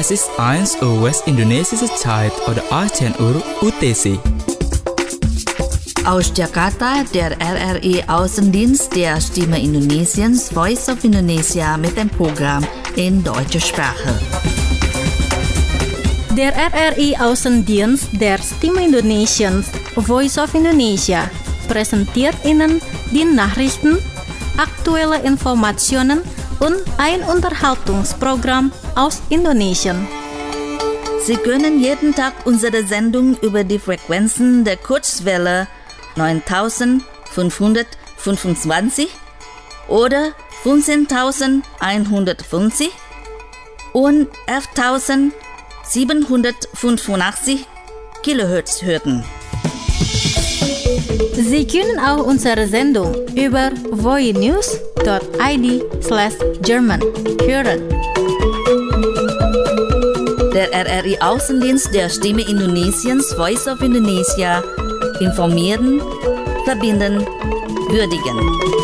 Es ist 1 Uhr West-Indonesische Zeit oder 18 Uhr UTC. Aus Jakarta, der RRI Außendienst der Stimme Indonesiens Voice of Indonesia mit dem Programm in deutscher Sprache. Der RRI Außendienst der Stimme Indonesiens Voice of Indonesia präsentiert Ihnen die Nachrichten, aktuelle Informationen und ein Unterhaltungsprogramm aus Indonesien. Sie können jeden Tag unsere Sendung über die Frequenzen der Kurzwelle 9525 oder 15150 und 11785 Kilohertz hören. Sie können auch unsere Sendung über voinews.id/German hören. Der RRI Außendienst der Stimme Indonesiens Voice of Indonesia informieren, verbinden, würdigen.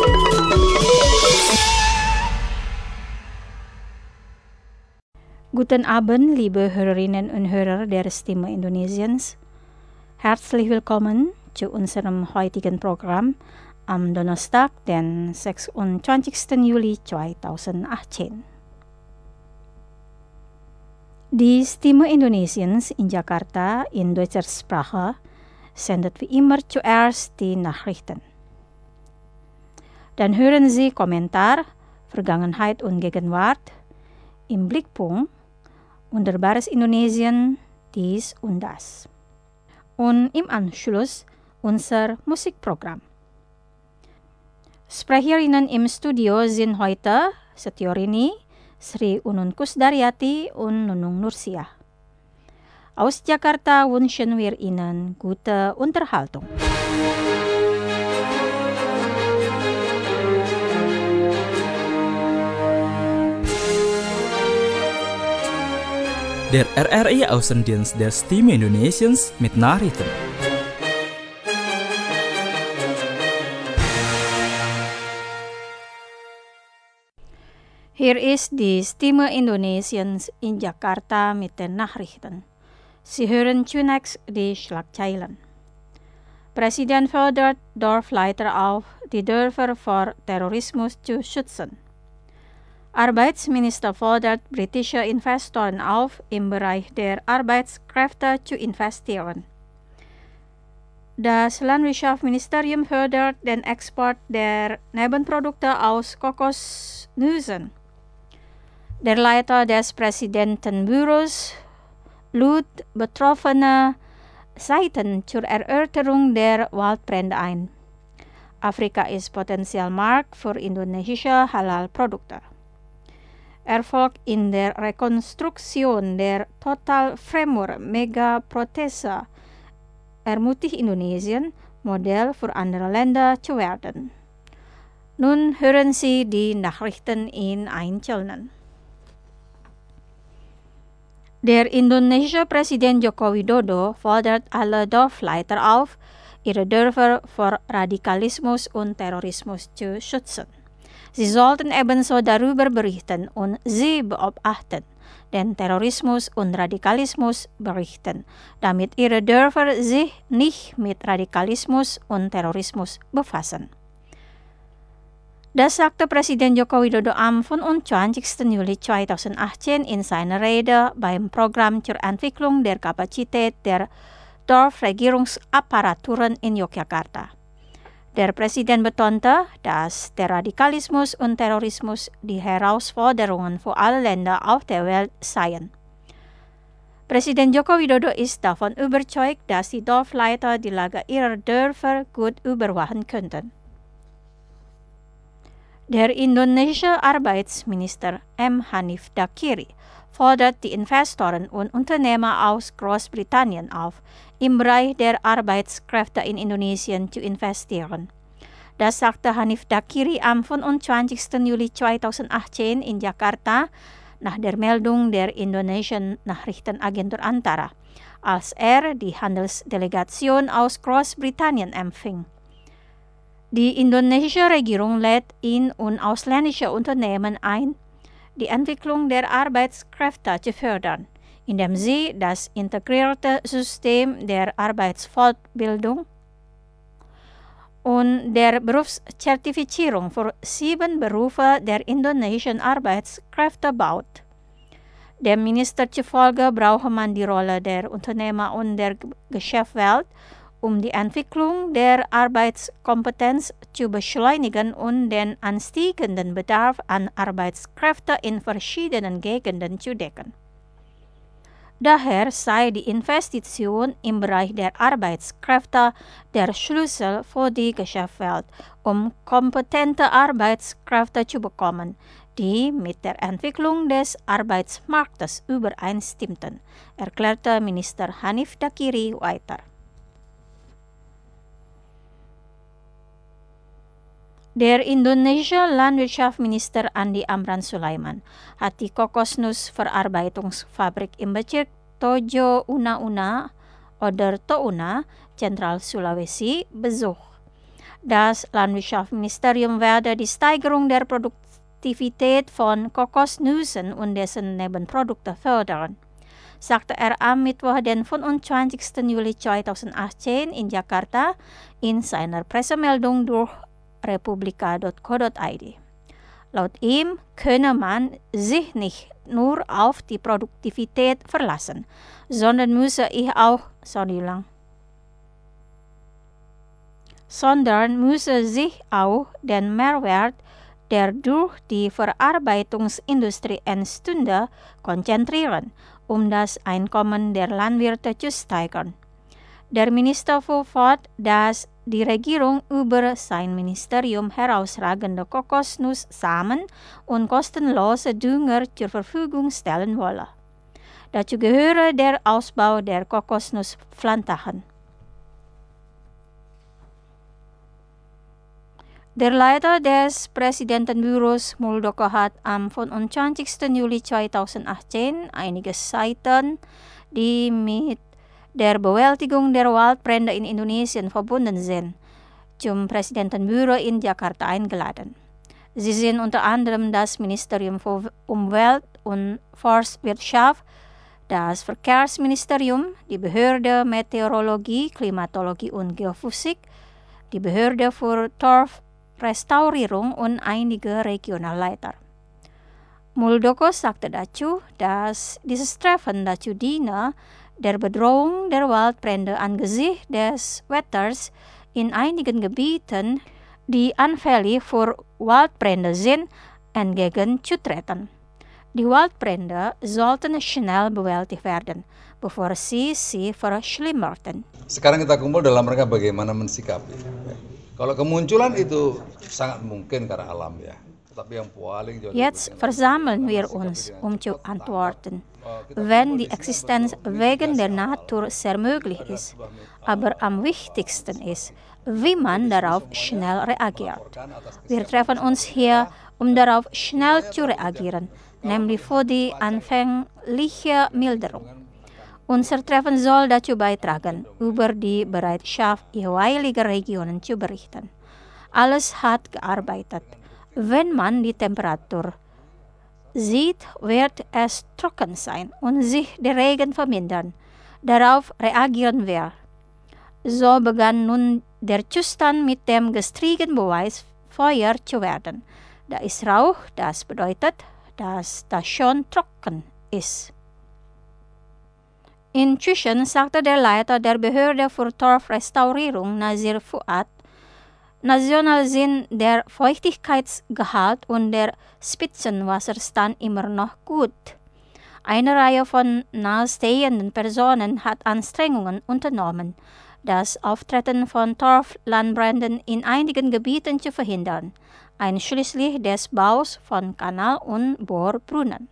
Guten Abend, liebe Hörerinnen und Hörer der Stimme Indonesiens. Herzlich willkommen zu unserem heutigen Programm am Donnerstag, den 26. Juli 2018. Die Stimme Indonesiens in Jakarta in deutscher Sprache sendet wie immer zuerst die Nachrichten. Dann hören Sie Kommentar, Vergangenheit und Gegenwart, im Blickpunkt, Wunderbares Indonesien, dies und das. Und im Anschluss unser Musikprogramm. Sprecherinnen im Studio sind heute Setiorini, Sri Unun Kusdaryati und Nunung Nursiah. Aus Jakarta wünschen wir Ihnen gute Unterhaltung. Der RRI Außendienst der Stimme Indonesiens mit Nachrichten. Hier ist die Stimme Indonesiens in Jakarta mit den Nachrichten. Sie hören zunächst die Schlagzeilen. Präsident fordert Dorfleiter auf, die Dörfer vor Terrorismus zu schützen. Arbeitsminister fordert britische Investoren auf, im Bereich der Arbeitskräfte zu investieren. Das Landwirtschaftsministerium fördert den Export der Nebenprodukte aus Kokosnüssen. Der Leiter des Präsidentenbüros lud betroffene Seiten zur Erörterung der Waldbrände ein. Afrika ist potentiell Markt für indonesische Halal-Produkte. Erfolg in der Rekonstruktion der Total-Femur-Megaprothese ermutigt Indonesien, Modell für andere Länder zu werden. Nun hören Sie die Nachrichten in Einzelnen. Der indonesische Präsident Joko Widodo fordert alle Dorfleiter auf, ihre Dörfer vor Radikalismus und Terrorismus zu schützen. Sie sollten ebenso darüber berichten und sie beobachten, den Terrorismus und Radikalismus berichten, damit ihre Dörfer sich nicht mit Radikalismus und Terrorismus befassen. Das sagte Präsident Joko Widodo am 25. Juli 2018 in seiner Rede beim Programm zur Entwicklung der Kapazität der Dorfregierungsapparaturen in Yogyakarta. Der Präsident betonte, dass der Radikalismus und Terrorismus die Herausforderungen für alle Länder auf der Welt seien. Präsident Joko Widodo ist davon überzeugt, dass die Dorfleiter die Lage ihrer Dörfer gut überwachen könnten. Der indonesische Arbeitsminister M. Hanif Dakiri fordert die Investoren und Unternehmer aus Großbritannien auf, im Bereich der Arbeitskräfte in Indonesien zu investieren. Das sagte Hanif Dakiri am 25. Juli 2018 in Jakarta nach der Meldung der indonesischen Nachrichtenagentur Antara, als er die Handelsdelegation aus Großbritannien empfing. Die indonesische Regierung lädt in- und ausländische Unternehmen ein, die Entwicklung der Arbeitskräfte zu fördern, indem sie das integrierte System der Arbeitsfortbildung und der Berufszertifizierung für 7 Berufe der indonesischen Arbeitskräfte baut. Dem Minister zufolge brauche man die Rolle der Unternehmer und der Geschäftswelt, um die Entwicklung der Arbeitskompetenz zu beschleunigen und den ansteigenden Bedarf an Arbeitskräften in verschiedenen Gegenden zu decken. Daher sei die Investition im Bereich der Arbeitskräfte der Schlüssel für die Geschäftswelt, um kompetente Arbeitskräfte zu bekommen, die mit der Entwicklung des Arbeitsmarktes übereinstimmten, erklärte Minister Hanif Dakiri weiter. Der indonesische Landwirtschaftsminister Andi Amran Sulaiman hat die Kokosnussverarbeitungsfabrik im Bezirk Tojo Una oder Touna, Zentral Sulawesi, besucht. Das Landwirtschaftsministerium werde die Steigerung der Produktivität von Kokosnüssen und dessen Nebenprodukte fördern, sagte er am Mittwoch, den 25. Juli 2018 in Jakarta in seiner Pressemeldung durch republika.co.id. Laut ihm könne man sich nicht nur auf die Produktivität verlassen, sondern müsse sich auch den Mehrwert, der durch die Verarbeitungsindustrie entstünde, konzentrieren, um das Einkommen der Landwirte zu steigern. Der Minister fuhr fort, dass die Regierung über sein Ministerium herausragende Kokosnusssamen und kostenlose Dünger zur Verfügung stellen wolle. Dazu gehöre der Ausbau der Kokosnussplantagen. Der Leiter des Präsidentenbüros Muldoko hat am 25. Juli 2018 einige Seiten, die mit der Bewältigung der Waldbrände in Indonesien verbunden sind, zum Präsidentenbüro in Jakarta eingeladen. Sie sind unter anderem das Ministerium für Umwelt und Forstwirtschaft, das Verkehrsministerium, die Behörde Meteorologie, Klimatologie und Geophysik, die Behörde für Torfrestaurierung und einige Regionalleiter. Muldoko sagte dazu, dass dieses Treffen dazu diene, der Bedrohung der Waldbrände angesichts des Wetters in einigen Gebieten, die anfällig für Waldbrände sind, entgegenzutreten. Die Waldbrände sollten schnell bewältigt werden, bevor sie verschlimmerten. Sekarang kita kumpul dalam rangka bagaimana mensikapi. Kalau kemunculan itu sangat mungkin karena alam ya. Jetzt versammeln wir uns, um zu antworten, wenn die Existenz wegen der Natur sehr möglich ist. Aber am wichtigsten ist, wie man darauf schnell reagiert. Wir treffen uns hier, um darauf schnell zu reagieren, nämlich für die anfängliche Milderung. Unser Treffen soll dazu beitragen, über die Bereitschaft jeweiliger Regionen zu berichten. Alles hat gearbeitet. Wenn man die Temperatur sieht, wird es trocken sein und sich der Regen vermindern. Darauf reagieren wir. So begann nun der Zustand mit dem gestrigen Beweis, Feuer zu werden. Da ist Rauch, das bedeutet, dass das schon trocken ist. Inzwischen sagte der Leiter der Behörde für Torfrestaurierung, Nazir Fuad, national sind der Feuchtigkeitsgehalt und der Spitzenwasserstand immer noch gut. Eine Reihe von nahestehenden Personen hat Anstrengungen unternommen, das Auftreten von Torflandbränden in einigen Gebieten zu verhindern, einschließlich des Baus von Kanal- und Bohrbrunnen.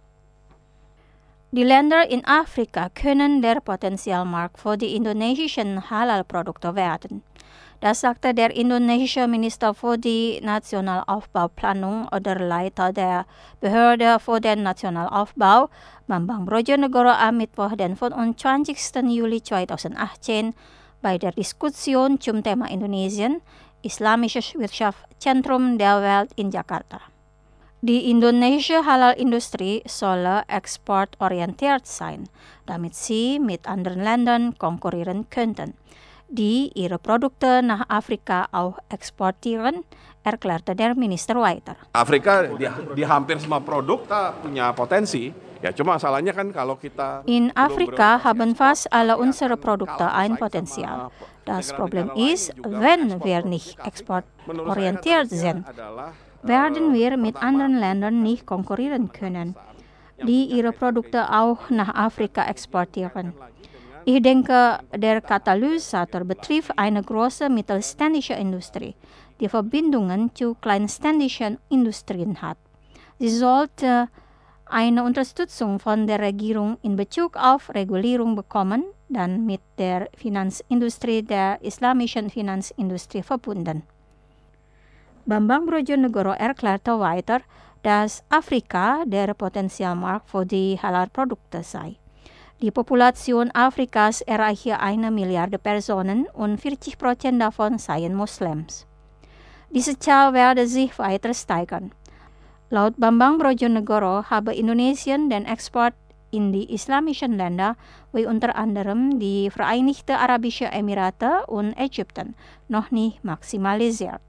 Die Länder in Afrika können der Potenzialmarkt für die indonesischen Halal-Produkte werden. Das sagte der indonesische Minister für die Nationalaufbauplanung oder Leiter der Behörde für den Nationalaufbau, Bambang Brojonegoro, am Mittwoch, den 25. Juli 2018, bei der Diskussion zum Thema Indonesien, Islamisches Wirtschaftszentrum der Welt in Jakarta. Die Indonesische Halal-Industrie solle exportorientiert sein, damit sie mit anderen Ländern konkurrieren könnten, die ihre Produkte nach Afrika auch exportieren, erklärte der Minister weiter. Afrika di hampir semua produk kita punya potensi. Ya, cuma masalahnya kan kalau kita In Afrika haben fast alle unsere Produkte ein Potenzial. Das Problem ist, wenn wir nicht exportorientiert sind, werden wir mit anderen Ländern nicht konkurrieren können, die ihre Produkte auch nach Afrika exportieren. Ich denke, der Katalysator betrifft eine große mittelständische Industrie, die Verbindungen zu kleinständischen Industrien hat. Sie sollte eine Unterstützung von der Regierung in Bezug auf Regulierung bekommen, dann mit der Finanzindustrie der islamischen Finanzindustrie verbunden. Bambang Brojonegoro erklärte weiter, dass Afrika der Potenzialmarkt für die Halal-Produkte sei. Die Population Afrikas erreiche 1 Milliarde Personen und 40% davon seien Muslims. Diese Zahl werde sich weiter steigern. Laut Bambang Brojonegoro habe Indonesien den Export in die islamischen Länder, wie unter anderem die Vereinigten Arabischen Emirate und Ägypten, noch nicht maximalisiert.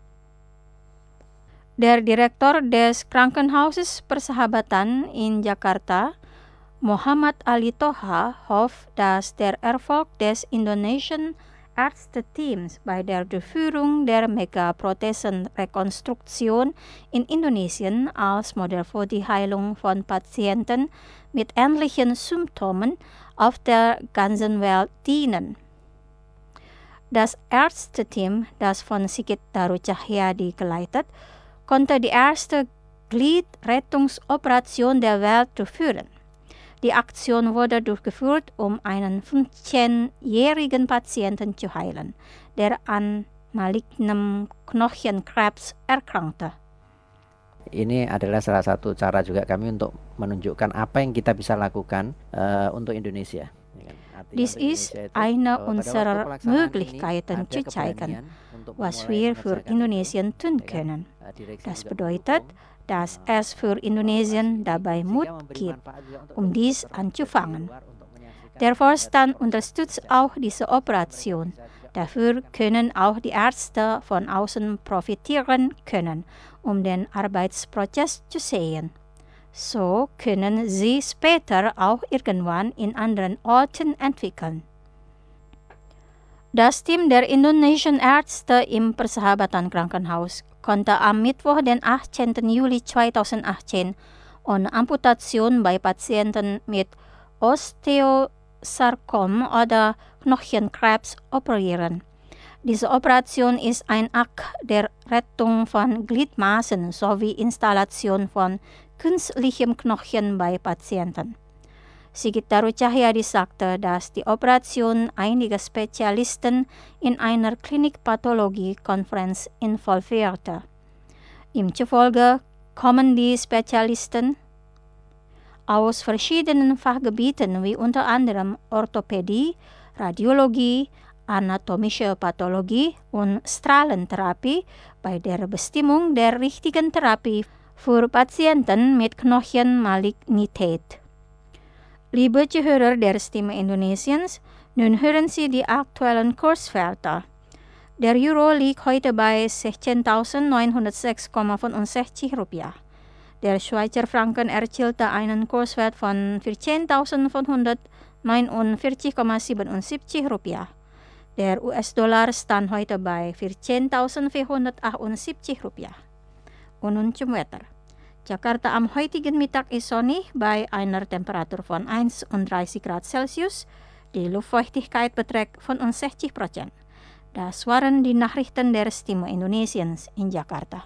Der Direktor des Krankenhauses Persahabatan in Jakarta, Muhammad Ali Toha, hofft, dass der Erfolg des indonesischen Ärzteteams bei der Durchführung der Megaprothesenrekonstruktion in Indonesien als Modell für die Heilung von Patienten mit ähnlichen Symptomen auf der ganzen Welt dienen. Das Ärzteteam, das von Sigit Daru Cahyadi geleitet, konnte die erste Gliedrettungsoperation der Welt durchführen. Die Aktion wurde durchgeführt, um einen 15-jährigen Patienten zu heilen, der an malignem Knochenkrebs erkrankte. Ini adalah salah satu cara juga kami untuk menunjukkan apa yang kita bisa lakukan untuk Indonesia. Dies ist eine unserer Möglichkeiten zu zeigen, was wir für Indonesien tun können. Das bedeutet, dass es für Indonesien dabei Mut gibt, um dies anzufangen. Der Vorstand unterstützt auch diese Operation. Dafür können auch die Ärzte von außen profitieren können, um den Arbeitsprozess zu sehen. So können sie später auch irgendwann in anderen Orten entwickeln. Das Team der indonesischen Ärzte im Persahabatan Krankenhaus konnte am Mittwoch, den 18. Juli 2018, eine Amputation bei Patienten mit Osteosarkom oder Knochenkrebs operieren. Diese Operation ist ein Akt der Rettung von Gliedmaßen sowie Installation von künstlichem Knochen bei Patienten. Sigit Daru Cahyadi sagte, dass die Operation einige Spezialisten in einer Klinikpathologie-Konferenz involvierte. Ihm zufolge kommen die Spezialisten aus verschiedenen Fachgebieten wie unter anderem Orthopädie, Radiologie, anatomische Pathologie und Strahlentherapie bei der Bestimmung der richtigen Therapie für Patienten mit Knochenmalignität. Liebe Zuhörer der Stimme Indonesiens, nun hören Sie die aktuellen Kurswerte. Der Euro liegt heute bei 16.906,65 Rupiah. Der Schweizer Franken erzielte einen Kurswert von 14.549,77 Rupiah. Der US-Dollar stand heute bei 14.478 Rupiah. Und nun zum Wetter. Jakarta am heutigen Mittag ist sonnig bei einer Temperatur von 31 Grad Celsius. Die Luftfeuchtigkeit beträgt 65%. Das waren die Nachrichten der Stimme Indonesiens in Jakarta.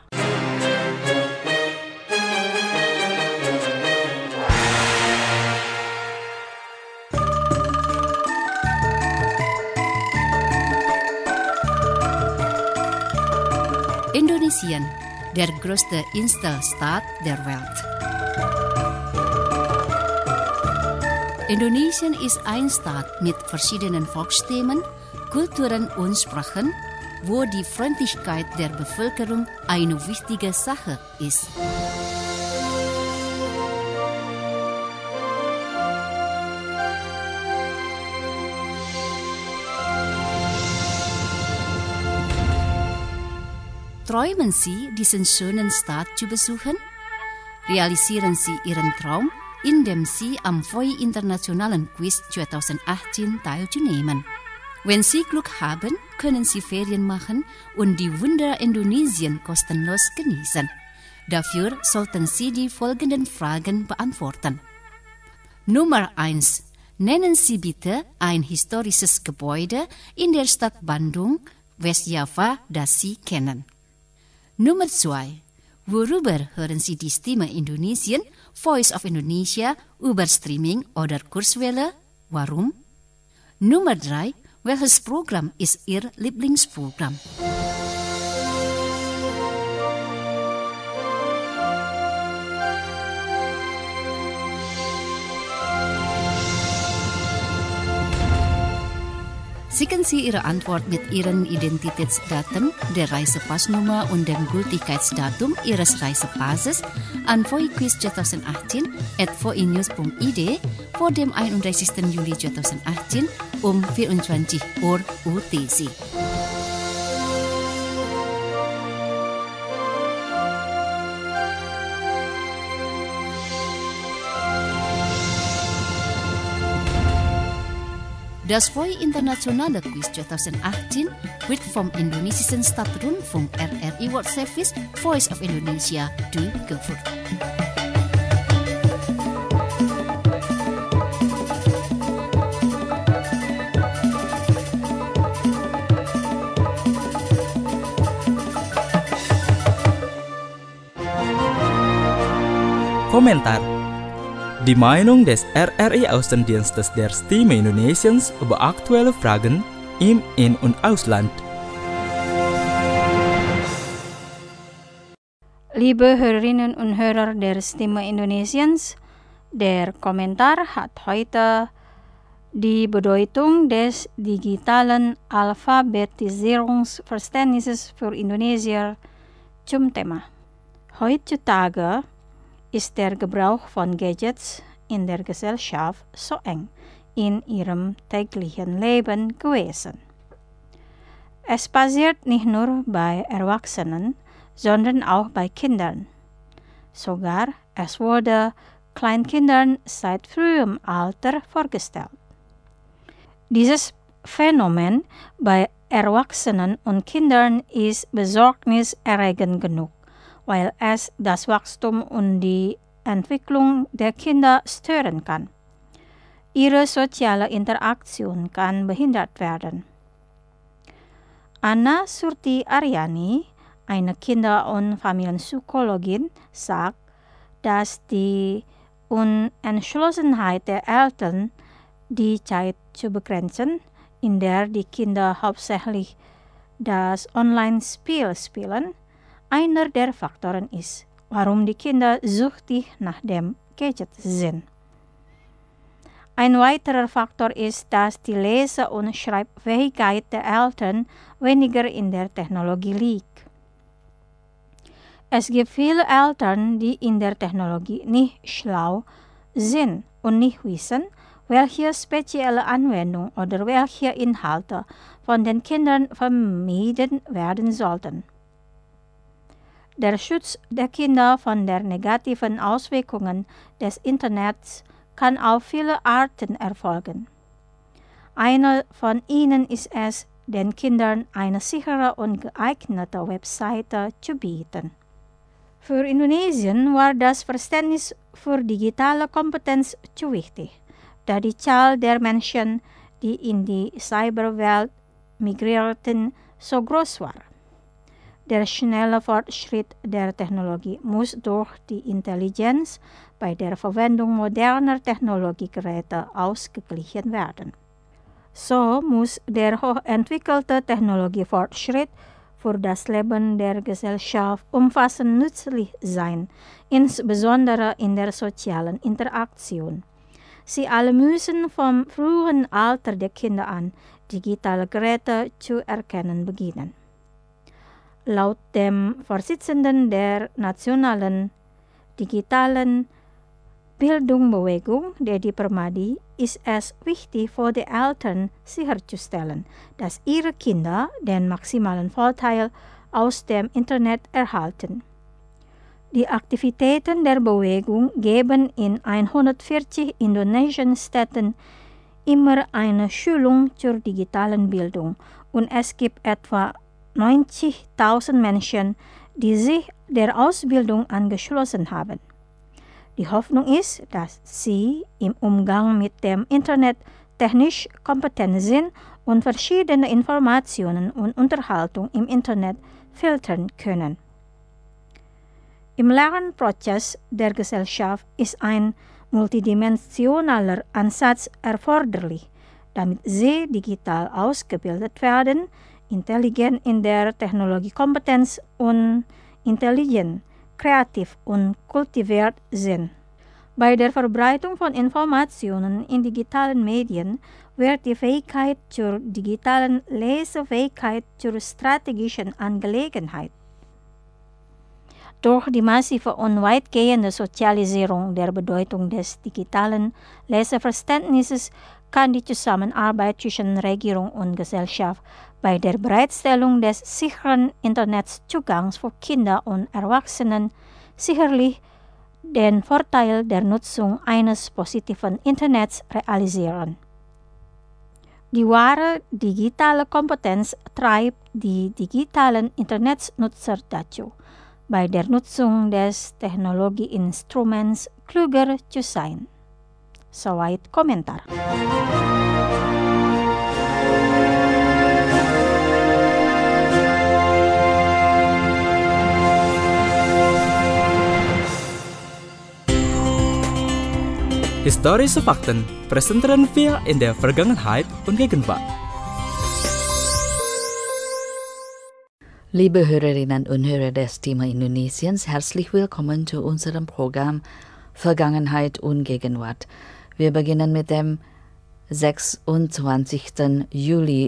Indonesien, der größte Inselstaat der Welt. Indonesien ist ein Staat mit verschiedenen Volksstämmen, Kulturen und Sprachen wo die Freundlichkeit der Bevölkerung eine wichtige Sache ist. Träumen Sie, diesen schönen Staat zu besuchen? Realisieren Sie Ihren Traum, indem Sie am VOI Internationalen Quiz 2018 teilzunehmen. Wenn Sie Glück haben, können Sie Ferien machen und die Wunder Indonesien kostenlos genießen. Dafür sollten Sie die folgenden Fragen beantworten. Nummer 1. Nennen Sie bitte ein historisches Gebäude in der Stadt Bandung, Westjava, das Sie kennen. Nummer 2. Worüber hören Sie die Stimme Indonesien, Voice of Indonesia, über Streaming oder Kurswelle? Warum? Nummer 3. Welches Programm ist Ihr Lieblingsprogramm? Schicken Sie Ihre Antwort mit Ihren Identitätsdaten, der Reisepassnummer und dem Gültigkeitsdatum Ihres Reisepasses an voiquiz 2018@voinews.id vor dem 31. Juli 2018 um 24 Uhr UTC. Das VOI Internationale Quiz 2018 wird vom indonesischen Staatsrundfunk RRI World Service Voice of Indonesia durchgeführt. Kommentar. Die Meinung des RRI Außendienstes der Stimme Indonesiens über aktuelle Fragen im In- und Ausland. Liebe Hörerinnen und Hörer der Stimme Indonesiens, der Kommentar hat heute die Bedeutung des digitalen Alphabetisierungsverständnisses für Indonesier zum Thema. Heutzutage ist der Gebrauch von Gadgets in der Gesellschaft so eng in ihrem täglichen Leben gewesen. Es passiert nicht nur bei Erwachsenen, sondern auch bei Kindern. Sogar es wurde Kleinkindern seit frühem Alter vorgestellt. Dieses Phänomen bei Erwachsenen und Kindern ist besorgniserregend genug, weil es das Wachstum und die Entwicklung der Kinder stören kann. Ihre soziale Interaktion kann behindert werden. Anna Surti Aryani, eine Kinder- und Familienpsychologin, sagt, dass die Unentschlossenheit der Eltern, die Zeit zu begrenzen, in der die Kinder hauptsächlich das Online-Spiel spielen, einer der Faktoren ist, warum die Kinder süchtig nach dem Gadget sind. Ein weiterer Faktor ist, dass die Lese- und Schreibfähigkeit der Eltern weniger in der Technologie liegt. Es gibt viele Eltern, die in der Technologie nicht schlau sind und nicht wissen, welche spezielle Anwendung oder welche Inhalte von den Kindern vermieden werden sollten. Der Schutz der Kinder von den negativen Auswirkungen des Internets kann auf viele Arten erfolgen. Eine von ihnen ist es, den Kindern eine sichere und geeignete Webseite zu bieten. Für Indonesien war das Verständnis für digitale Kompetenz zu wichtig, da die Zahl der Menschen, die in die Cyberwelt migrierten, so groß war. Der schnelle Fortschritt der Technologie muss durch die Intelligenz bei der Verwendung moderner Technologiegeräte ausgeglichen werden. So muss der hochentwickelte Technologiefortschritt für das Leben der Gesellschaft umfassend nützlich sein, insbesondere in der sozialen Interaktion. Sie alle müssen vom frühen Alter der Kinder an digitale Geräte zu erkennen beginnen. Laut dem Vorsitzenden der Nationalen Digitalen Bildungsbewegung, Dedi Permadi, ist es wichtig für die Eltern sicherzustellen, dass ihre Kinder den maximalen Vorteil aus dem Internet erhalten. Die Aktivitäten der Bewegung geben in 140 indonesischen Städten immer eine Schulung zur digitalen Bildung und es gibt etwa 90.000 Menschen, die sich der Ausbildung angeschlossen haben. Die Hoffnung ist, dass sie im Umgang mit dem Internet technisch kompetent sind und verschiedene Informationen und Unterhaltung im Internet filtern können. Im Lernprozess der Gesellschaft ist ein multidimensionaler Ansatz erforderlich, damit sie digital ausgebildet werden, intelligent in der Technologiekompetenz und intelligent, kreativ und kultiviert sind. Bei der Verbreitung von Informationen in digitalen Medien wird die Fähigkeit zur digitalen Lesefähigkeit zur strategischen Angelegenheit. Durch die massive und weitgehende Sozialisierung der Bedeutung des digitalen Leseverständnisses kann die Zusammenarbeit zwischen Regierung und Gesellschaft bei der Bereitstellung des sicheren Internetzugangs für Kinder und Erwachsenen sicherlich den Vorteil der Nutzung eines positiven Internets realisieren. Die wahre digitale Kompetenz treibt die digitalen Internetnutzer dazu, bei der Nutzung des Technologieinstruments klüger zu sein. Soweit Kommentar. Historische Fakten präsentieren wir in der Vergangenheit und Gegenwart. Liebe Hörerinnen und Hörer des Thema Indonesiens, herzlich willkommen zu unserem Programm Vergangenheit und Gegenwart. Wir beginnen mit dem 26. Juli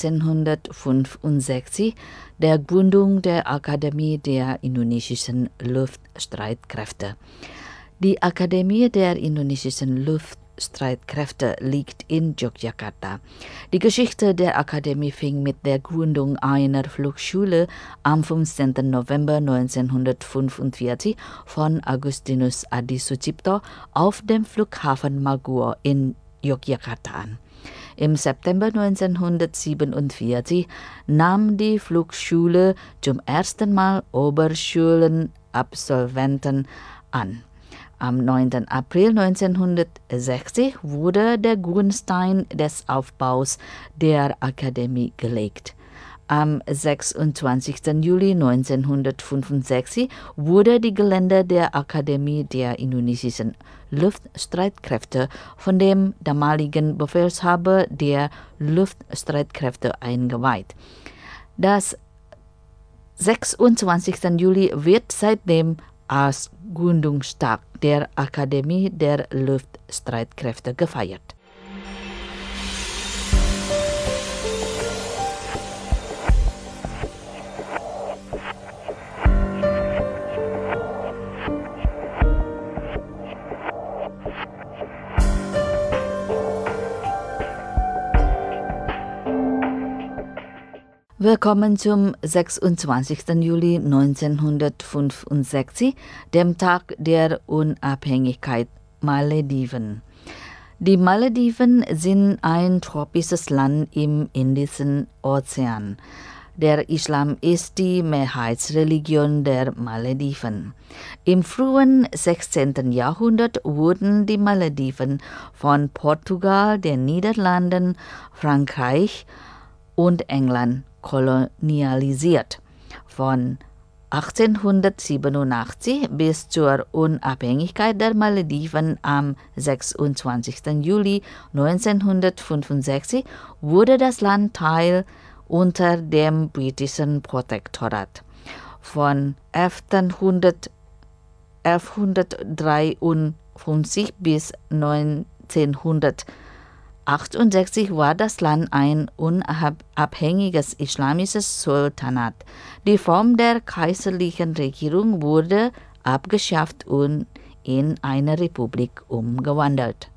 1965, der Gründung der Akademie der indonesischen Luftstreitkräfte. Die Akademie der indonesischen Luftstreitkräfte liegt in Yogyakarta. Die Geschichte der Akademie fing mit der Gründung einer Flugschule am 15. November 1945 von Agustinus Adi Sucipto auf dem Flughafen Maguwo in Yogyakarta an. Im September 1947 nahm die Flugschule zum ersten Mal Oberschulenabsolventen an. Am 9. April 1960 wurde der Grundstein des Aufbaus der Akademie gelegt. Am 26. Juli 1965 wurde die Gelände der Akademie der indonesischen Luftstreitkräfte von dem damaligen Befehlshaber der Luftstreitkräfte eingeweiht. Das 26. Juli wird seitdem als Gründungstag der Akademie der Luftstreitkräfte gefeiert. Willkommen zum 26. Juli 1965, dem Tag der Unabhängigkeit Malediven. Die Malediven sind ein tropisches Land im Indischen Ozean. Der Islam ist die Mehrheitsreligion der Malediven. Im frühen 16. Jahrhundert wurden die Malediven von Portugal, den Niederlanden, Frankreich und England kolonialisiert. Von 1887 bis zur Unabhängigkeit der Malediven am 26. Juli 1965 wurde das Land Teil unter dem britischen Protektorat. Von 1153 bis 1908 1968 war das Land ein unabhängiges islamisches Sultanat. Die Form der kaiserlichen Regierung wurde abgeschafft und in eine Republik umgewandelt.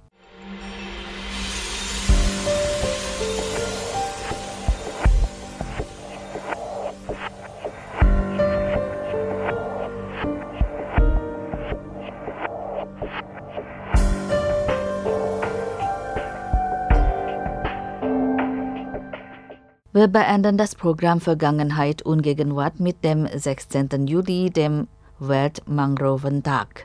Wir beenden das Programm Vergangenheit und Gegenwart mit dem 16. Juli, dem Weltmangroventag.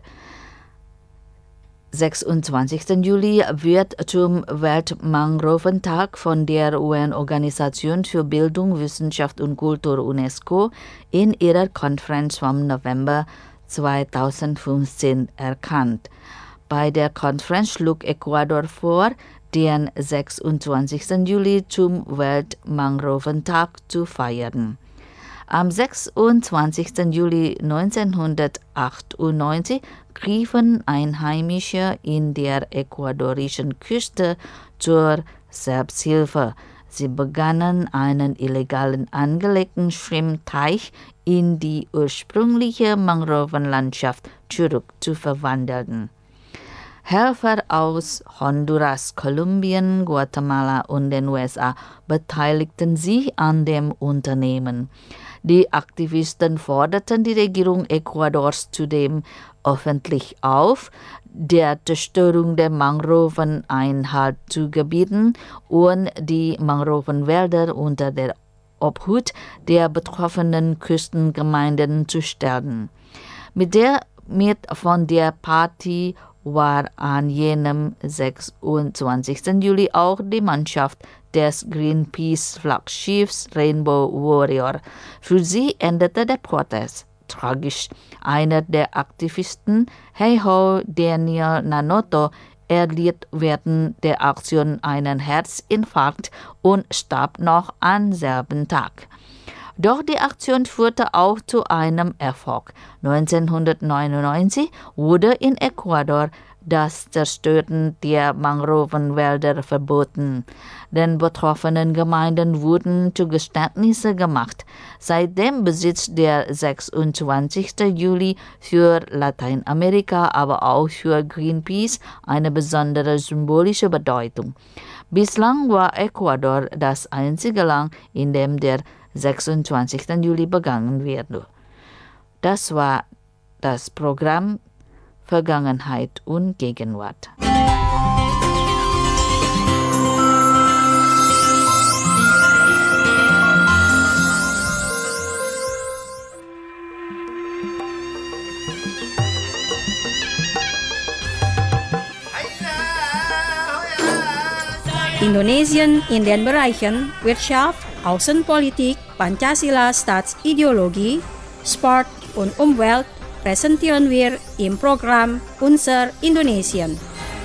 26. Juli wird zum Weltmangroventag von der UN-Organisation für Bildung, Wissenschaft und Kultur UNESCO in ihrer Konferenz vom November 2015 erkannt. Bei der Konferenz schlug Ecuador vor, den 26. Juli zum Weltmangroventag zu feiern. Am 26. Juli 1998 griffen Einheimische in der ecuadorischen Küste zur Selbsthilfe. Sie begannen, einen illegalen angelegten Schwimmteich in die ursprüngliche Mangrovenlandschaft zurückzuverwandeln. Helfer aus Honduras, Kolumbien, Guatemala und den USA beteiligten sich an dem Unternehmen. Die Aktivisten forderten die Regierung Ecuadors zudem öffentlich auf, der Zerstörung der Mangroven Einhalt zu gebieten und die Mangrovenwälder unter der Obhut der betroffenen Küstengemeinden zu stellen. Mit von der Party war an jenem 26. Juli auch die Mannschaft des Greenpeace-Flaggschiffs Rainbow Warrior. Für sie endete der Protest tragisch. Einer der Aktivisten, Heiho Daniel Nanoto, erlitt während der Aktion einen Herzinfarkt und starb noch am selben Tag. Doch die Aktion führte auch zu einem Erfolg. 1999 wurde in Ecuador das Zerstören der Mangrovenwälder verboten. Den betroffenen Gemeinden wurden Zugeständnisse gemacht. Seitdem besitzt der 26. Juli für Lateinamerika, aber auch für Greenpeace eine besondere symbolische Bedeutung. Bislang war Ecuador das einzige Land, in dem der 26. Juli begangen wird. Das war das Programm Vergangenheit und Gegenwart. Indonesien in den Bereichen Wirtschaft, Außenpolitik, Pancasila Staatsideologie, Sport und Umwelt präsentieren wir im Programm Unser Indonesien.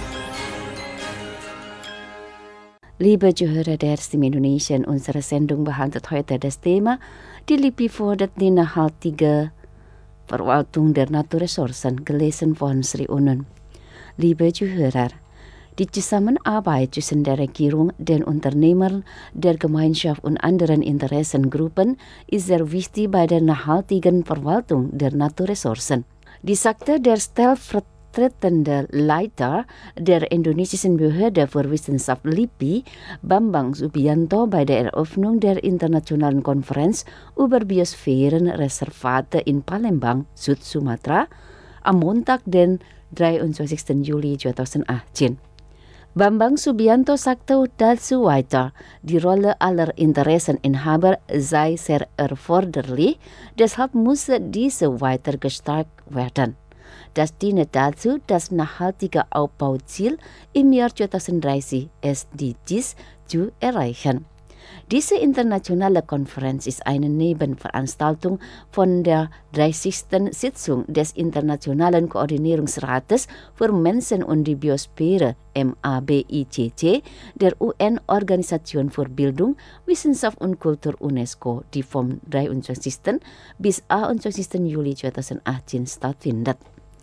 Liebe Zuhörer der Stimme Indonesien, unsere Sendung behandelt heute das Thema die LIPI fordert die nachhaltige Verwaltung der Naturressourcen, gelesen von Sri Unun. Liebe Zuhörer, die Zusammenarbeit zwischen der Regierung, den Unternehmern, der Gemeinschaft und anderen Interessengruppen ist sehr wichtig bei der nachhaltigen Verwaltung der Naturressourcen. Dies sagte der stellvertretende Leiter der indonesischen Behörde für Wissenschaft LIPI, Bambang Subianto, bei der Eröffnung der internationalen Konferenz über Biosphärenreservate in Palembang, Süd-Sumatra, am Montag, den 23. Juli 2018. Bambang Subianto sagte dazu weiter, die Rolle aller Interesseninhaber sei sehr erforderlich, deshalb muss diese weiter gestärkt werden. Das diene dazu, das nachhaltige Aufbauziel im Jahr 2030 SDGs zu erreichen. Diese internationale Konferenz ist eine Nebenveranstaltung von der 30. Sitzung des Internationalen Koordinierungsrates für Menschen und die Biosphäre MABICC der UN-Organisation für Bildung, Wissenschaft und Kultur UNESCO, die vom 23. bis 28. Juli 2018 stattfindet.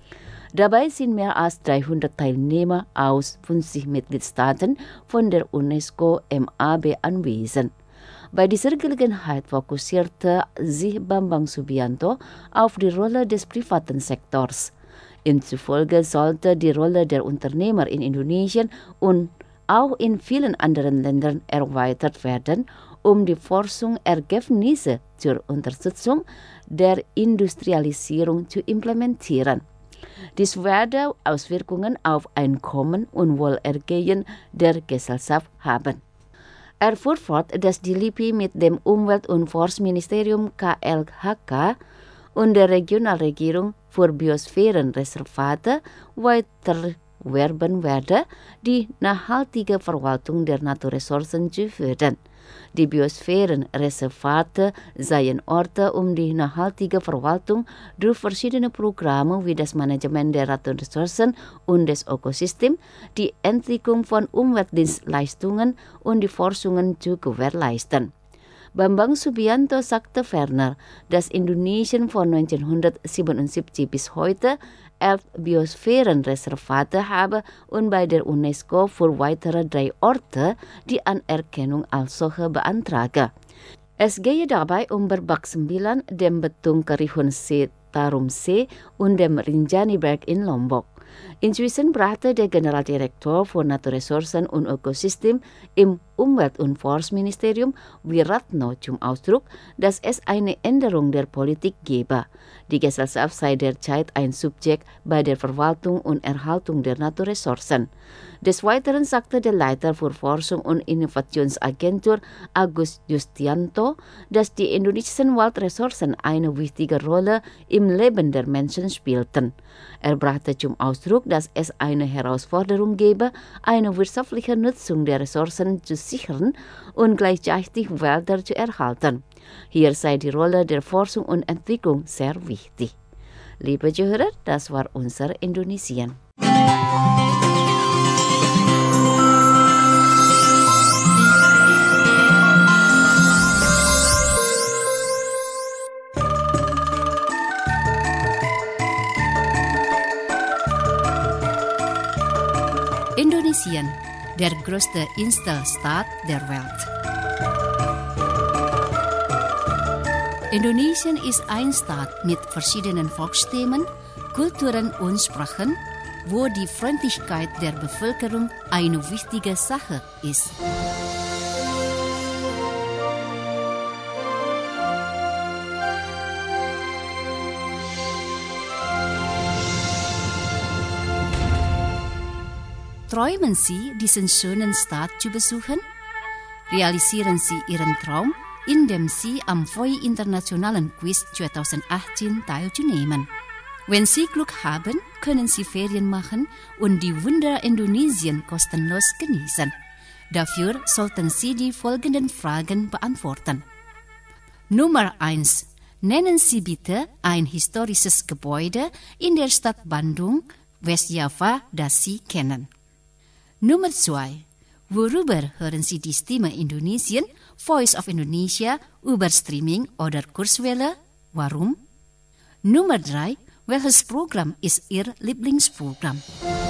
Dabei sind mehr als 300 Teilnehmer aus 50 Mitgliedstaaten von der UNESCO MAB anwesend. Bei dieser Gelegenheit fokussierte sich Bambang Subianto auf die Rolle des privaten Sektors. Ihm zufolge sollte die Rolle der Unternehmer in Indonesien und auch in vielen anderen Ländern erweitert werden, um die Forschungsergebnisse zur Unterstützung der Industrialisierung zu implementieren. Dies werde Auswirkungen auf Einkommen und Wohlergehen der Gesellschaft haben. Er fuhr fort, dass die LIPI mit dem Umwelt- und Forstministerium KLHK und der Regionalregierung für Biosphärenreservate weiter werben werde, die nachhaltige Verwaltung der Naturressourcen zu fördern. Die Biosphärenreservate seien Orte, um die nachhaltige Verwaltung durch verschiedene Programme wie das Management der Naturressourcen und des Ökosystems, die Entwicklung von Umweltdienstleistungen und die Forschungen zu gewährleisten. Bambang Subianto sagte ferner, dass Indonesien von 1977 bis heute 11 Biosphärenreservate habe und bei der UNESCO für weitere 3 Orte die Anerkennung als solche beantrage. Es gehe dabei um Berbak 9, dem Betung Karihun See Tarum See und dem Rinjani-Berg in Lombok. Inzwischen brachte der Generaldirektor für Naturressourcen und Ökosystem im Umwelt- und Forstministerium Wiratno zum Ausdruck, dass es eine Änderung der Politik gebe. Die Gesellschaft sei derzeit ein Subjekt bei der Verwaltung und Erhaltung der Naturressourcen. Des Weiteren sagte der Leiter für Forschung und Innovationsagentur Agus Justianto, dass die indonesischen Waldressourcen eine wichtige Rolle im Leben der Menschen spielten. Er brachte zum Ausdruck, dass es eine Herausforderung gebe, eine wirtschaftliche Nutzung der Ressourcen zu sichern und gleichzeitig Wälder zu erhalten. Hier sei die Rolle der Forschung und Entwicklung sehr wichtig. Liebe Zuhörer, das war unser Indonesien. Indonesien, der größte Inselstaat der Welt. Indonesien ist ein Staat mit verschiedenen Volksstämmen, Kulturen und Sprachen, wo die Freundlichkeit der Bevölkerung eine wichtige Sache ist. Träumen Sie, diesen schönen Staat zu besuchen? Realisieren Sie Ihren Traum, indem Sie am FOI Internationalen Quiz 2018 teilzunehmen. Wenn Sie Glück haben, können Sie Ferien machen und die Wunder Indonesien kostenlos genießen. Dafür sollten Sie die folgenden Fragen beantworten. Nummer 1. Nennen Sie bitte ein historisches Gebäude in der Stadt Bandung, Westjava, das Sie kennen. Nummer 2. Worüber hören Sie die Stimme Indonesien, Voice of Indonesia, über Streaming oder Kurzwelle? Warum? Nummer 3. Welches Programm ist Ihr Lieblingsprogramm?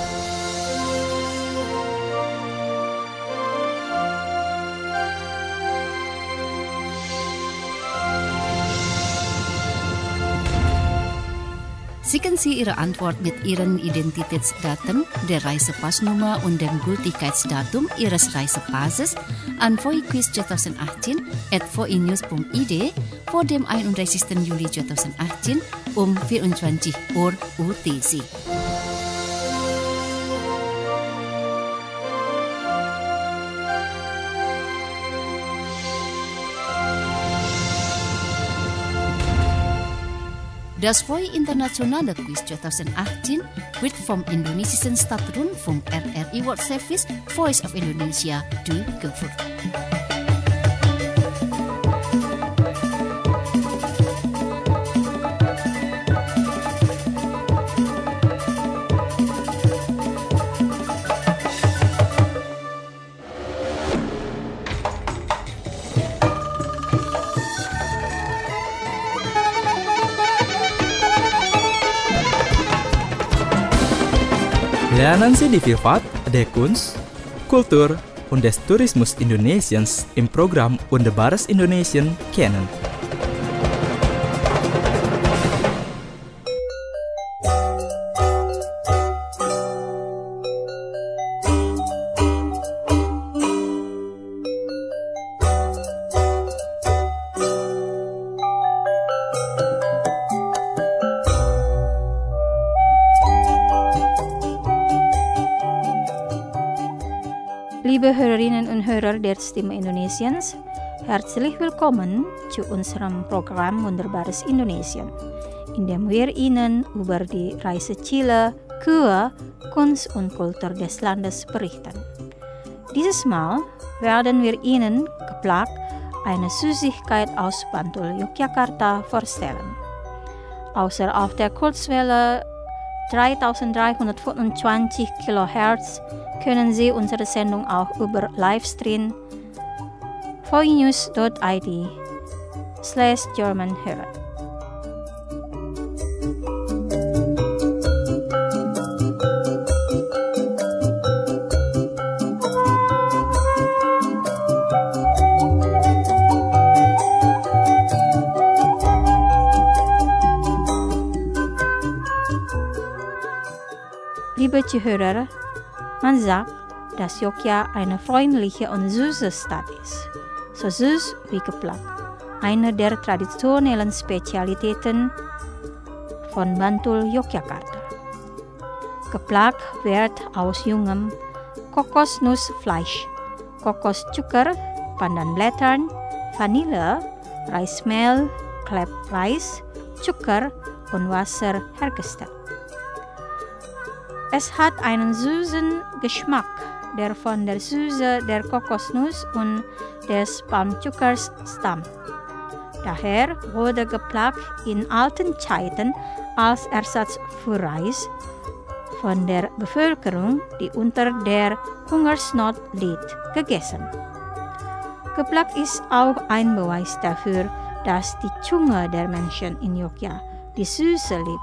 Schicken Sie Ihre Antwort mit Ihren Identitätsdaten, der Reisepassnummer und dem Gültigkeitsdatum Ihres Reisepasses an FOI-Quiz 2018@foinews.id vor dem 31. Juli 2018 um 24 Uhr UTC. Das FOI Internationale Quiz 2018 wird vom indonesischen Staatsrundfunk RRI World Service Voice of Indonesia durchgeführt. Lernen Sie die Vielfalt der Kunst, Kultur und des Tourismus Indonesiens im Programm Wunderbares Indonesien kennen. Liebe Hörerinnen und Hörer der Stimme Indonesiens, herzlich willkommen zu unserem Programm Wunderbares Indonesien, in dem wir Ihnen über die Reiseziele ke Kunst und Kultur des Landes berichten. Dieses Mal werden wir Ihnen Geplak, eine Süßigkeit aus Bantul, Yogyakarta, vorstellen. Außer auf der Kurzwelle 3325 kHz können Sie unsere Sendung auch über Livestream voinews.id/German hören. Liebe Zuhörer, man sagt, dass Jogja eine freundliche und süße Stadt ist. So süß wie Geplak, eine der traditionellen Spezialitäten von Bantul, Yogyakarta. Geplak wird aus jungem Kokosnussfleisch, Kokoszucker, Pandanblättern, Vanille, Reismehl, Klebreis, Zucker und Wasser hergestellt. Es hat einen süßen Geschmack, der von der Süße der Kokosnuss und des Palmzuckers stammt. Daher wurde Geplak in alten Zeiten als Ersatz für Reis von der Bevölkerung, die unter der Hungersnot litt, gegessen. Geplak ist auch ein Beweis dafür, dass die Zunge der Menschen in Jogja die Süße liebt.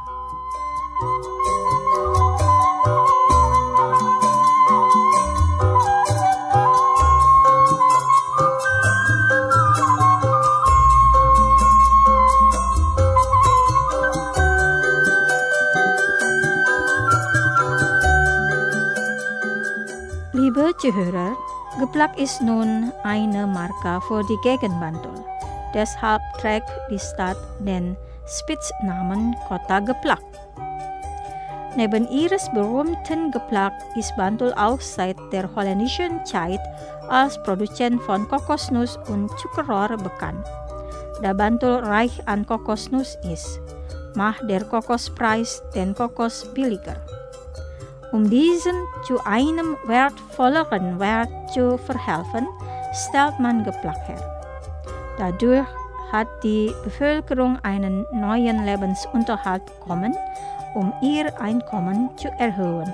Liebe Zuhörer, Geplak ist nun eine Marke für die Gegend Bantul. Deshalb trägt die Stadt den Spitznamen Kota Geplak. Neben ihres berühmten Geplak ist Bantul auch seit der holländischen Zeit als Produzent von Kokosnuss und Zuckerrohr bekannt. Da Bantul reich an Kokosnuss ist, macht der Kokospreis den Kokos billiger. Um diesen zu einem wertvolleren Wert zu verhelfen, stellt man Geplak her. Dadurch hat die Bevölkerung einen neuen Lebensunterhalt bekommen, um ihr Einkommen zu erhöhen.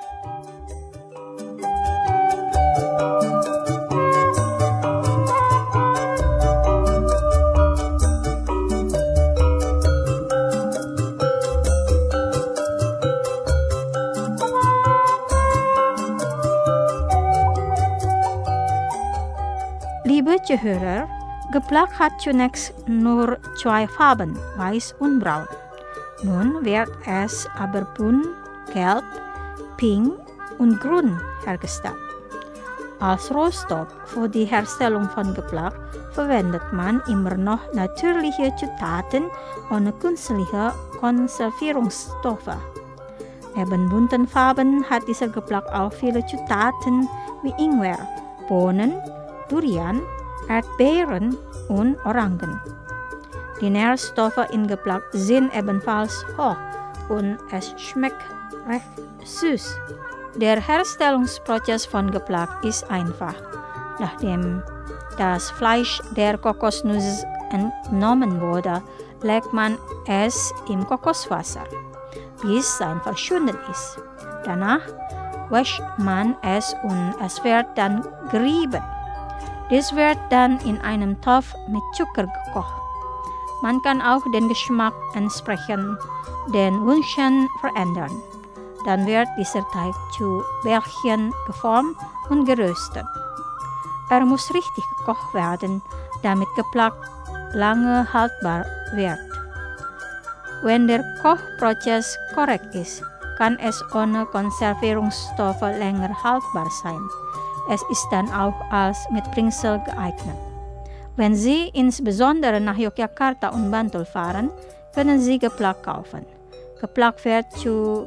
Liebe Zuhörer, Geplak hat zunächst nur zwei Farben, weiß und braun. Nun wird es aber bunt, gelb, pink und grün hergestellt. Als Rohstoff für die Herstellung von Geplak verwendet man immer noch natürliche Zutaten ohne künstliche Konservierungsstoffe. Neben bunten Farben hat dieser Geplak auch viele Zutaten wie Ingwer, Bohnen, Durian, Erdbeeren und Orangen. Die Nährstoffe in Geplak sind ebenfalls hoch und es schmeckt recht süß. Der Herstellungsprozess von Geplak ist einfach. Nachdem das Fleisch der Kokosnuss entnommen wurde, legt man es im Kokoswasser, bis es verschwunden ist. Danach wäscht man es und es wird dann gerieben. Dies wird dann in einem Topf mit Zucker gekocht. Man kann auch den Geschmack entsprechend den Wünschen verändern. dann wird dieser Teig zu Bällchen geformt und geröstet. Muss richtig gekocht werden, damit Geplak lange haltbar wird. Wenn der Kochprozess korrekt ist, kann es ohne Konservierungsstoffe länger haltbar sein. Es ist dann auch als Mitbringsel geeignet. Wenn Sie insbesondere nach Yogyakarta und Bantul fahren, können Sie Geplak kaufen. Geplak wird zu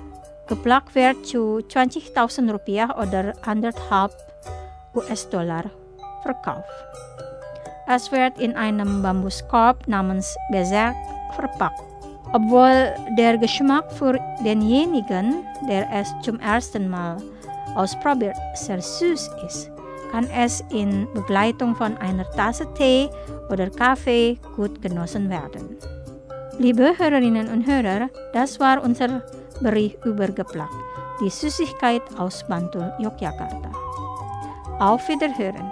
20.000 Rupiah oder 1,5 US-Dollar verkauft. Es wird in einem Bambuskorb namens Bezerk verpackt. Obwohl der Geschmack für denjenigen, der es zum ersten Mal ausprobiert, sehr süß ist, kann es in Begleitung von einer Tasse Tee oder Kaffee gut genossen werden. Liebe Hörerinnen und Hörer, das war unser Bericht über Geplak, die Süßigkeit aus Bantul, Yogyakarta. Auf Wiederhören!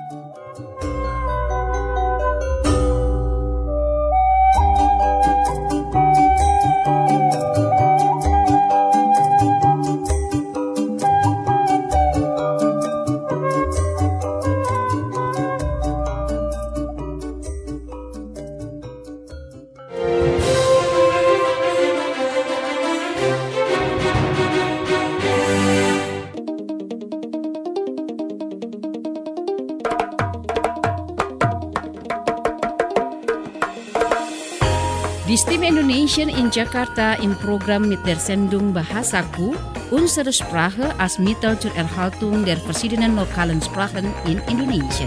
Die Stimme Indonesian in Jakarta im Programm mit der Sendung Bahasaku, unsere Sprache als Mittel zur Erhaltung der verschiedenen lokalen Sprachen in Indonesia.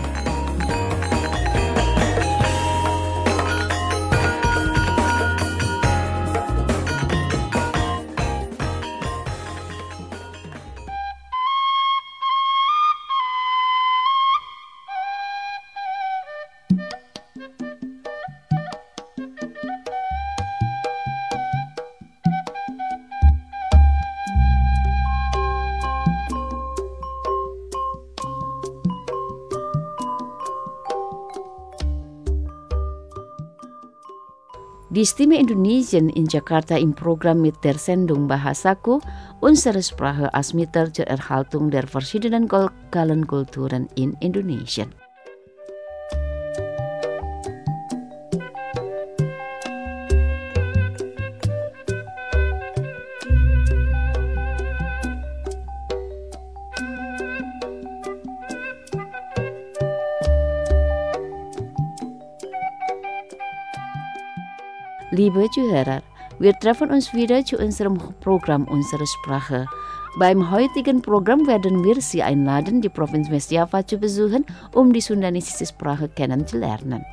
Die Stimme Indonesian in Jakarta im Programm mit der Sendung Bahasaku, unsere Sprache als Mittel zur Erhaltung der verschiedenen lokalen Kulturen in Indonesia. Liebe Zuhörer, wir treffen uns wieder zu unserem Programm Unsere Sprache. Beim heutigen Programm werden wir Sie einladen, die Provinz West Java zu besuchen, um die sundanesische Sprache kennenzulernen.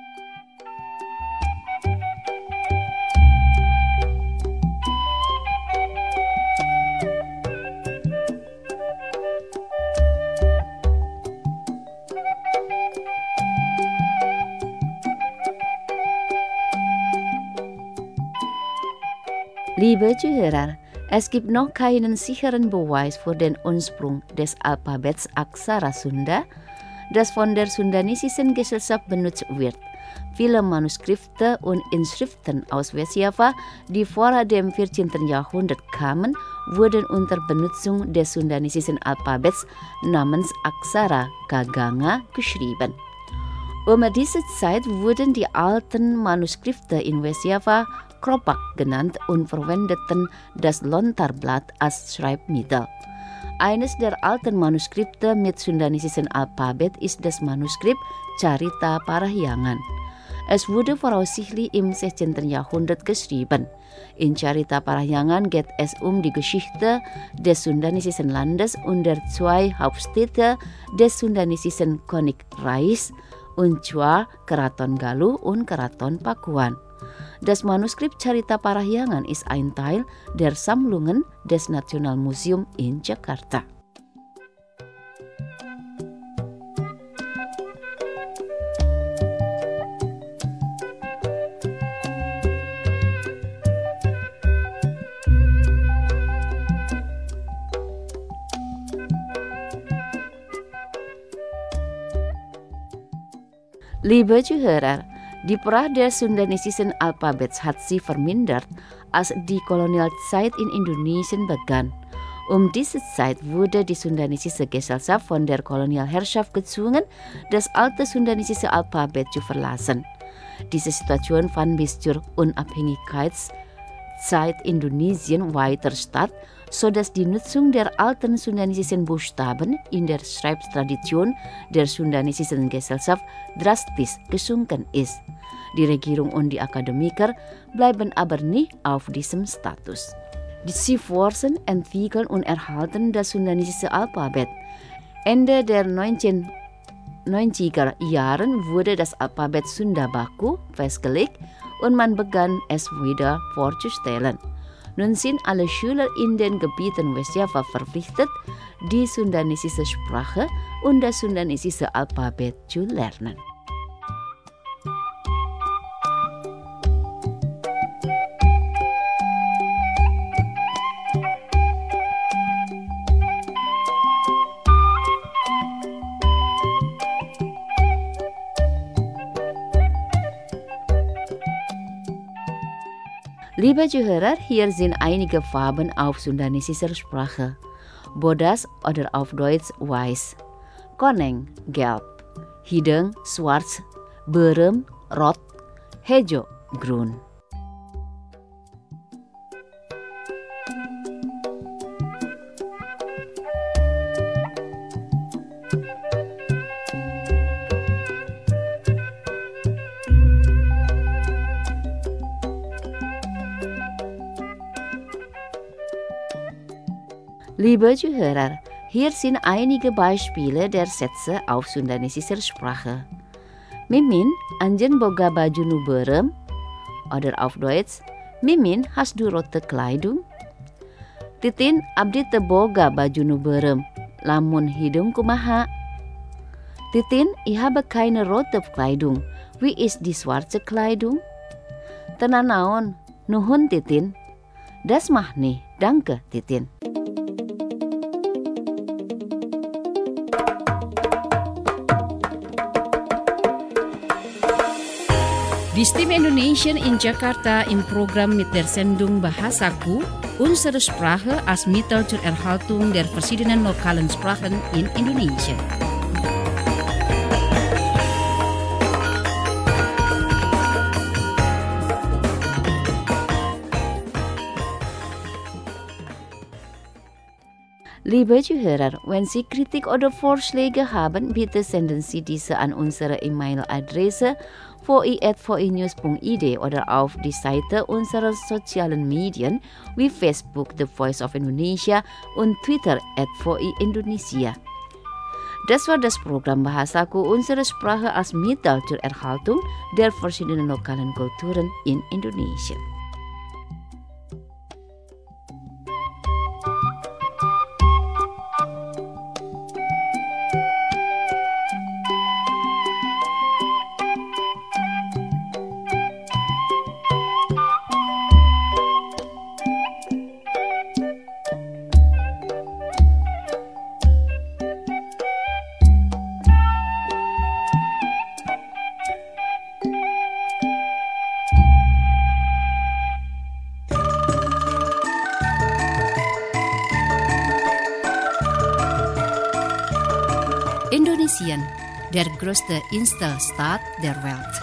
Liebe Zuhörer, es gibt noch keinen sicheren Beweis für den Ursprung des Alphabets Aksara Sunda, das von der Sundanesischen Gesellschaft benutzt wird. Viele Manuskripte und Inschriften aus Westjava, die vor dem 14. Jahrhundert kamen, wurden unter Benutzung des sundanesischen Alphabets namens Aksara Kaganga geschrieben. Um diese Zeit wurden die alten Manuskripte in Westjava Kropak genannt und verwendeten das Lontarblatt als Schreibmittel. Eines der alten Manuskripte mit sundanesischen Alphabet ist das Manuskript Carita Parahyangan. Es wurde voraussichtlich im 16. Jahrhundert geschrieben. In Carita Parahyangan geht es um die Geschichte des sundanesischen Landes und der zwei Hauptstädte des sundanesischen Königreichs, und zwar Keraton Galuh und Keraton Pakuan. Das Manuskript Carita Parahyangan ist ein Teil der Sammlungen des Nationalmuseum in Jakarta. Liebe Zuhörer, die Pracht des sundanesischen Alphabets hat sich vermindert, als die Kolonialzeit in Indonesien begann. Diese Zeit wurde die sundanesische Gesellschaft von der Kolonialherrschaft gezwungen, das alte sundanesische Alphabet zu verlassen. Diese Situation fand bis zur Unabhängigkeitszeit Indonesien weiter statt, sodass die Nutzung der alten sundanesischen Buchstaben in der Schreibtradition der sundanesischen Gesellschaft drastisch gesunken ist. Die Regierung und die Akademiker bleiben aber nicht auf diesem Status. Sie forschen, entwickeln und erhalten das sundanesische Alphabet. Ende der 1990er Jahren wurde das Alphabet Sunda Baku festgelegt und man begann es wieder vorzustellen. Nun sind alle Schüler in den Gebieten Westjava verpflichtet, die sundanesische Sprache und das sundanesische Alphabet zu lernen. Liebe Zuhörer, hier sind einige Farben auf sundanesischer Sprache. Bodas oder auf Deutsch weiß, koneng gelb, hidung schwarz, berem rot, hejo grün. Liebe Zuhörer, hier sind einige Beispiele der Sätze auf sundanesischer Sprache. Mimin, anjen boga baju nu berem, oder auf Deutsch, Mimin, hast du rote Kleidung? Titin, abdi teu boga baju nu berem, lamun hidung kumaha? Titin, ich habe keine rote Kleidung, wie ist die schwarze Kleidung? Tenan naon, nuhun Titin. Das mah nih, danke Titin. Die Stimme Indonesian in Jakarta im Programm mit der Sendung Bahasaku, unsere Sprache als Mittel zur Erhaltung der verschiedenen lokalen Sprachen in Indonesia. Liebe Zuhörer, wenn Sie Kritik oder Vorschläge haben, bitte senden Sie diese an unsere E-Mail-Adresse voi@voinews.id oder auf die Seite unserer sozialen Medien wie Facebook The Voice of Indonesia und Twitter @voiindonesia. Das war das Programm Bahasaku, unsere Sprache als Mittel zur Erhaltung der verschiedenen lokalen Kulturen in Indonesia. Indonesien, der größte Inselstaat der Welt.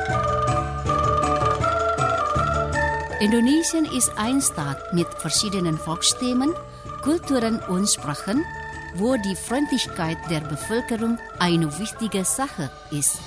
Indonesien ist ein Staat mit verschiedenen Volksstämmen, Kulturen und Sprachen, wo die Freundlichkeit der Bevölkerung eine wichtige Sache ist.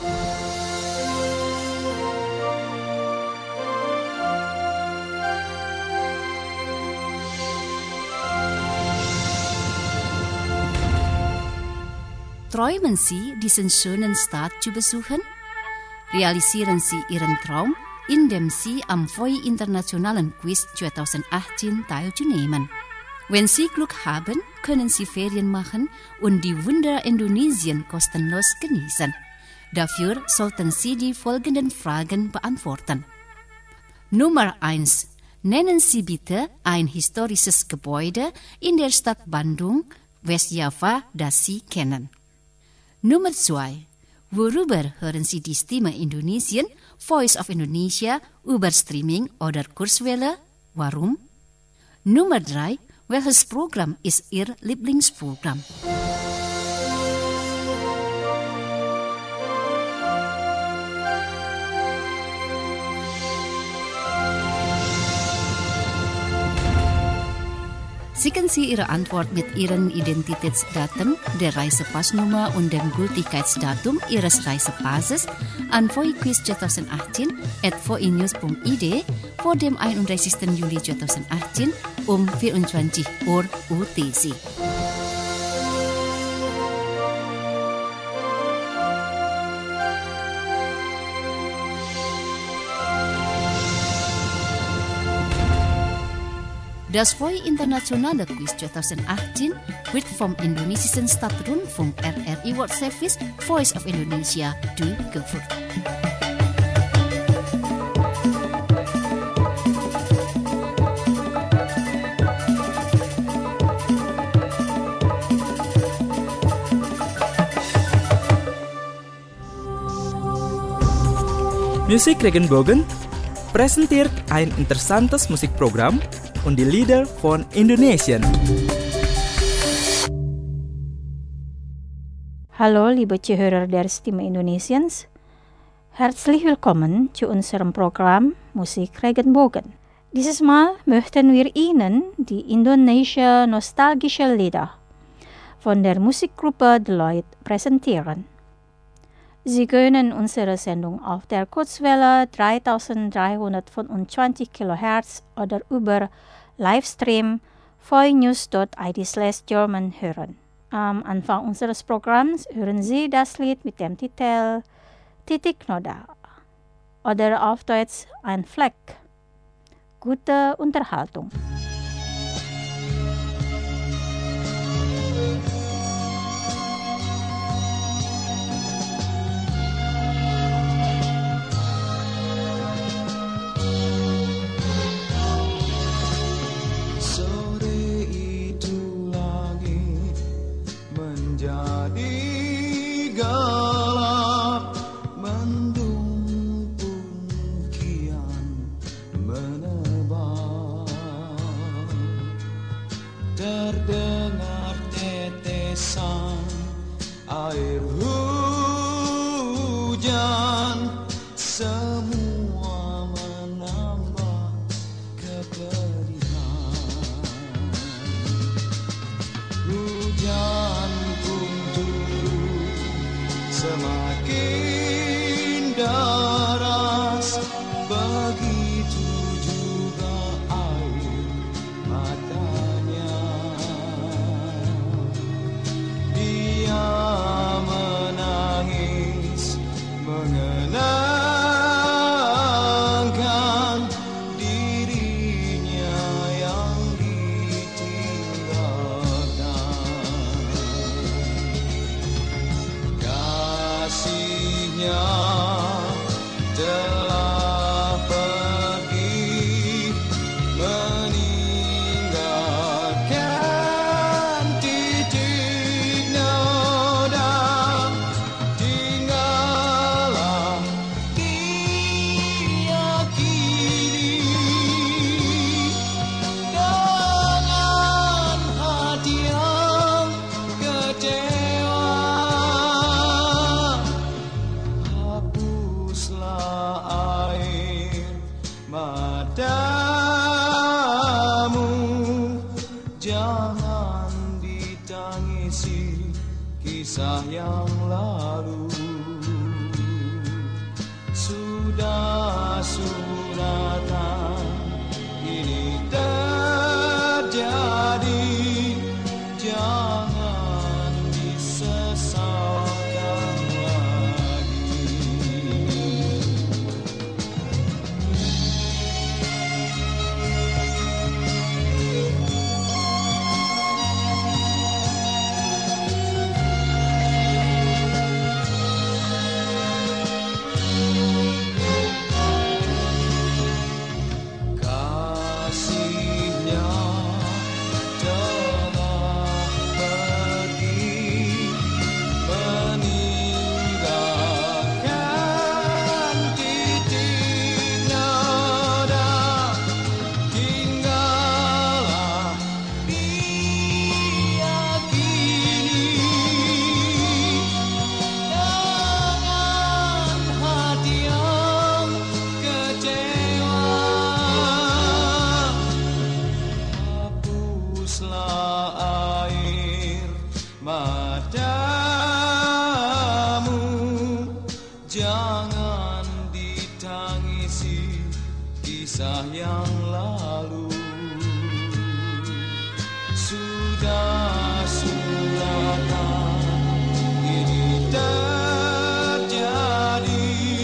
Träumen Sie, diesen schönen Staat zu besuchen? Realisieren Sie Ihren Traum, indem Sie am VOI Internationalen Quiz 2018 teilzunehmen. Wenn Sie Glück haben, können Sie Ferien machen und die Wunder Indonesien kostenlos genießen. Dafür sollten Sie die folgenden Fragen beantworten. Nummer 1. Nennen Sie bitte ein historisches Gebäude in der Stadt Bandung, Westjava, das Sie kennen. Nummer 2. Worüber hören Sie die Stimme Indonesien, Voice of Indonesia, über Streaming oder Kurzwelle? Warum? Nummer 3, welches Programm ist Ihr Lieblingsprogramm? Schicken Sie Ihre Antwort mit Ihren Identitätsdaten, der Reisepassnummer und dem Gültigkeitsdatum Ihres Reisepasses an VOI-Quiz 2018 @voinews.id vor dem 31. Juli 2018 um 24 Uhr UTC. Das VOI Internationale Quiz 2018 wird vom indonesischen Staatsrundfunk RRI World Service Voice of Indonesia durchgeführt. Musik Regenbogen präsentiert ein interessantes Musikprogramm und die Lieder von Indonesien. Hallo liebe Zuhörer der Stimme Indonesiens, herzlich willkommen zu unserem Programm Musik Regenbogen. Dieses Mal möchten wir Ihnen die Indonesia nostalgische Lieder von der Musikgruppe Deloitte präsentieren. Sie können unsere Sendung auf der Kurzwelle 3325 kHz oder über Livestream voinews.id/German hören. Am Anfang unseres Programms hören Sie das Lied mit dem Titel Titik Noda oder auf Deutsch ein Fleck. Gute Unterhaltung. Terdengar tetesan air hujan, semua menambah kepedihan. Hujan pun turun semakin deras, begitu juga air matanya. Menangis mengenangkan dirinya yang ditinggalkan. Kasihnya telah pergi meninggalkan titik noda. Tinggallah dia kini dengan hati yang kecewa. Jangan ditangisi kisah yang lalu. Sudah ini terjadi.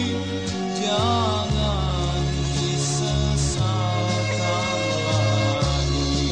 Jangan disesalkan lagi.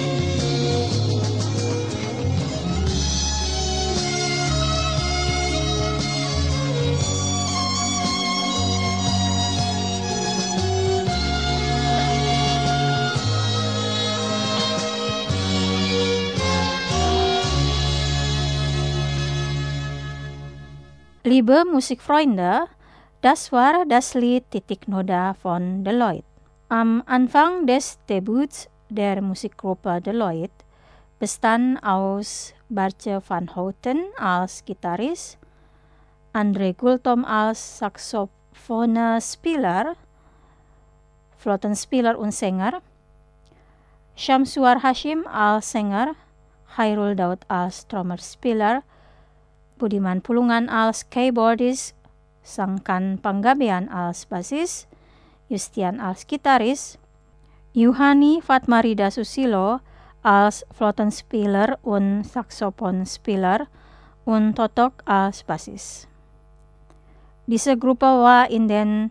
Liebe Musikfreunde, das war das Lied Titik Noda von Deloitte. Am Anfang des Debuts der Musikgruppe Deloitte bestand aus Bartje van Houten als Gitarrist, André Gultom als Saxophonespieler, Flötenspieler und Sänger, Syamsuar Hashim als Sänger, Hairul Daud als Trommelspieler, Budiman Pulungan als Keyboardist, Sangkan Panggabean als Bassist, Justian als Gitarrist, Yuhani Fatmarida Susilo als Flötenspieler und Saxophonspieler und Totok als Bassist. Diese Gruppe war in den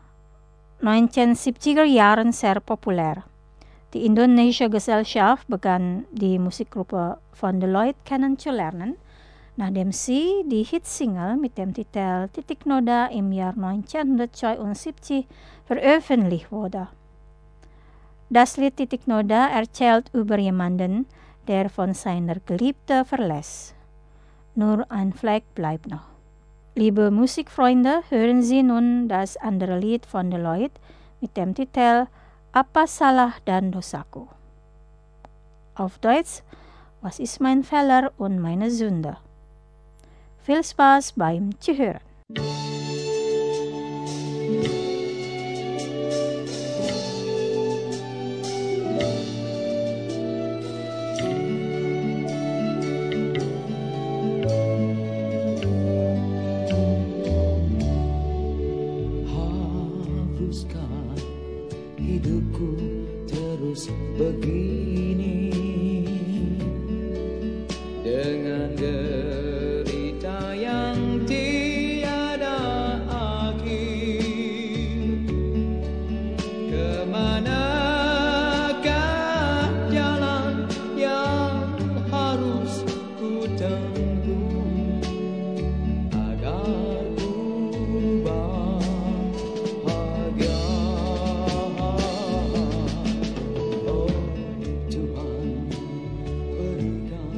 1970er Jahren sehr populär. Die indonesische Gesellschaft begann die Musikgruppe von Deloitte kennenzulernen, nachdem sie die Hitsingle mit dem Titel Titik Noda im Jahr 1972 veröffentlicht wurde. Das Lied Titik Noda erzählt über jemanden, der von seiner Geliebten verlässt. Nur ein Fleck bleibt noch. Liebe Musikfreunde, hören Sie nun das andere Lied von Deloitte mit dem Titel Apa Salah dan Dosaku. Auf Deutsch, Was ist mein Fehler und meine Sünde? Viel Spaß beim Zuhören. Haruskah hidupku terus begini dengan derita yang tiada akhir? Kemanakah jalan yang harus ku tempuh agar ku bahagia? Oh Tuhan, berikan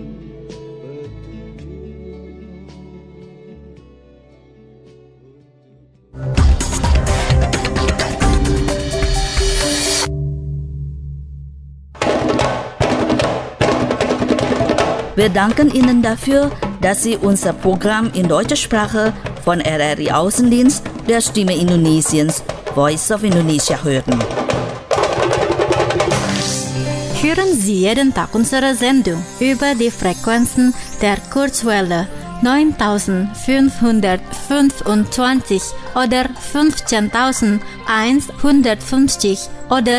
Wir danken Ihnen dafür, dass Sie unser Programm in deutscher Sprache von RRI Außendienst der Stimme Indonesiens Voice of Indonesia hören. Hören Sie jeden Tag unsere Sendung über die Frequenzen der Kurzwelle 9525 oder 15150 oder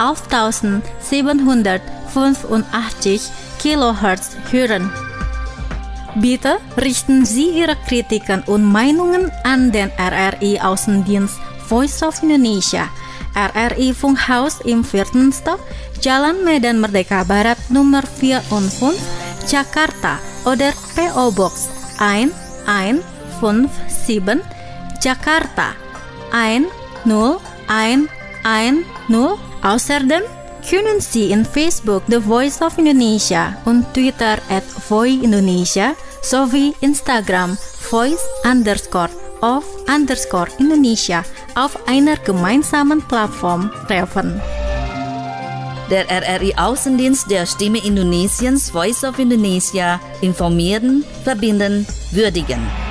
8785 Kilohertz hören. Bitte richten Sie Ihre Kritiken und Meinungen an den RRI Außendienst Voice of Indonesia, RRI Funkhaus im 4. Stock, Jalan Medan Merdeka Barat Nummer 405, Jakarta oder PO Box 1157, Jakarta 10110. Außerdem können Sie in Facebook The Voice of Indonesia und Twitter @voiindonesia sowie Instagram voice_of_Indonesia auf einer gemeinsamen Plattform treffen. Der RRI Außendienst der Stimme Indonesiens Voice of Indonesia informieren, verbinden, würdigen.